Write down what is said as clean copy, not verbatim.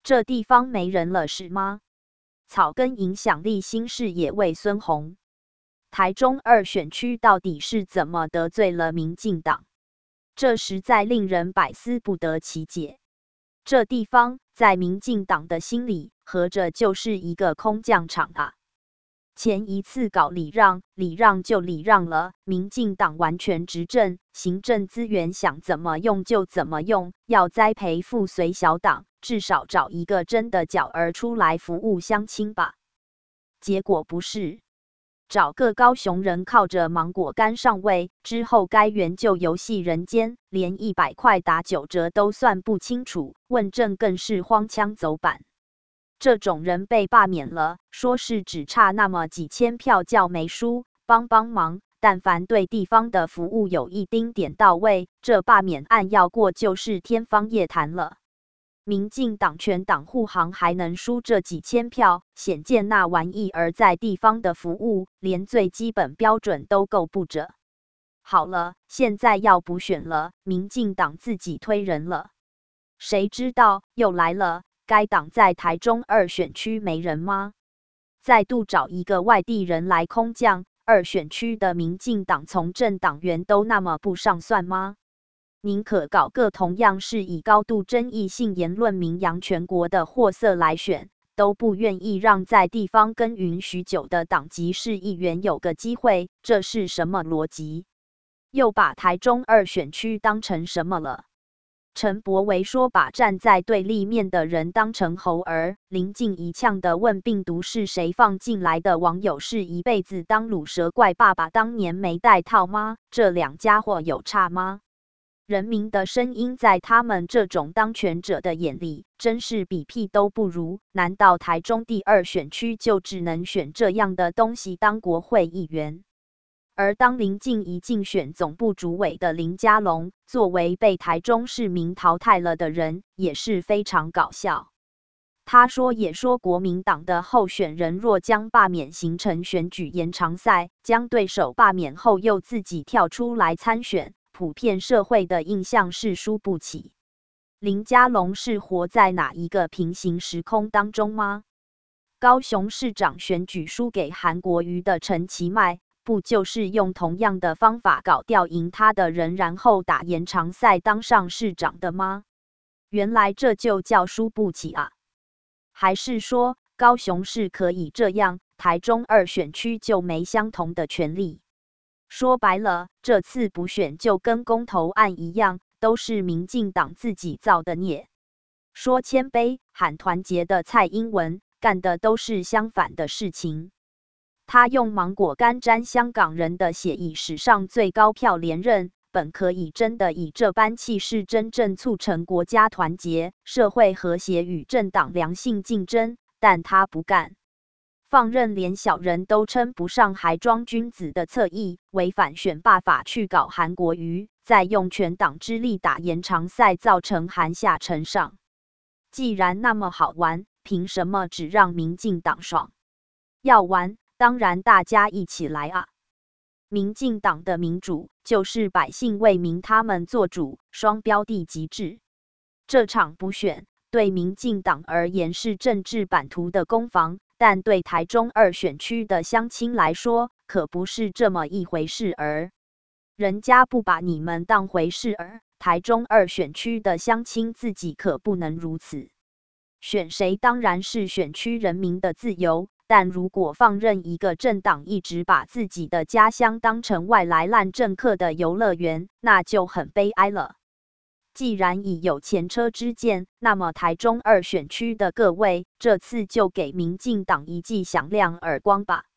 这地方没人了是吗？草根影响力新视野为孙宏。台中2选区到底是怎么得罪了民进党？这实在令人百思不得其解。这地方在民进党的心里，合着就是一个空降场啊！前一次搞礼让，礼让就礼让了，民进党完全执政，行政资源想怎么用就怎么用，要栽培附随小党，至少找一个真的角儿出来服务乡亲吧。结果不是。找个高雄人靠着芒果干上位，之后该援救游戏人间，连100块打9折都算不清楚，问政更是荒腔走板。这种人被罢免了，说是只差那么几千票叫没输，帮忙，但凡对地方的服务有一丁点到位，这罢免案要过就是天方夜谭了。民进党全党护航还能输这几千票，显见那玩意儿在地方的服务连最基本标准都够不着。好了，现在要补选了，民进党自己推人了，谁知道又来了，该党在台中2选区没人吗？再度找一个外地人来空降，2选区的民进党从政党员都那么不上算吗？宁可搞个同样是以高度争议性言论名扬全国的货色来选，都不愿意让在地方耕耘许久的党籍市议员有个机会，这是什么逻辑？又把台中2选区当成什么了？陈柏惟说把站在对立面的人当成猴儿，临近一呛的问病毒是谁放进来的，网友是一辈子当卤蛇怪爸爸当年没戴套吗？这两家伙有差吗？人民的声音在他们这种当权者的眼里，真是比屁都不如。难道台中第2选区就只能选这样的东西当国会议员？而当林静怡竞选总部主委的林佳龙，作为被台中市民淘汰了的人，也是非常搞笑。他说也说国民党的候选人若将罢免形成选举延长赛，将对手罢免后又自己跳出来参选，普遍社会的印象是输不起。林佳龙是活在哪一个平行时空当中吗？高雄市长选举输给韩国瑜的陈其迈，不就是用同样的方法搞掉赢他的人，然后打延长赛当上市长的吗？原来这就叫输不起啊！还是说高雄市可以这样，台中2选区就没相同的权利？说白了，这次补选就跟公投案一样，都是民进党自己造的孽。说谦卑、喊团结的蔡英文，干的都是相反的事情。他用芒果干沾香港人的血，以史上最高票连任，本可以真的以这般气势，真正促成国家团结、社会和谐与政党良性竞争，但他不干。放任连小人都称不上还装君子的侧翼，违反选罢法去搞韩国瑜，再用全党之力打延长赛，造成韩下陈上。既然那么好玩，凭什么只让民进党爽？要玩，当然大家一起来啊！民进党的民主就是百姓为民他们做主，双标的极致。这场补选对民进党而言是政治版图的攻防，但对台中2选区的乡亲来说，可不是这么一回事儿。人家不把你们当回事儿，台中2选区的乡亲自己可不能如此。选谁当然是选区人民的自由，但如果放任一个政党一直把自己的家乡当成外来烂政客的游乐园，那就很悲哀了。既然已有前车之鉴，那么台中2选区的各位，这次就给民进党一记响亮耳光吧。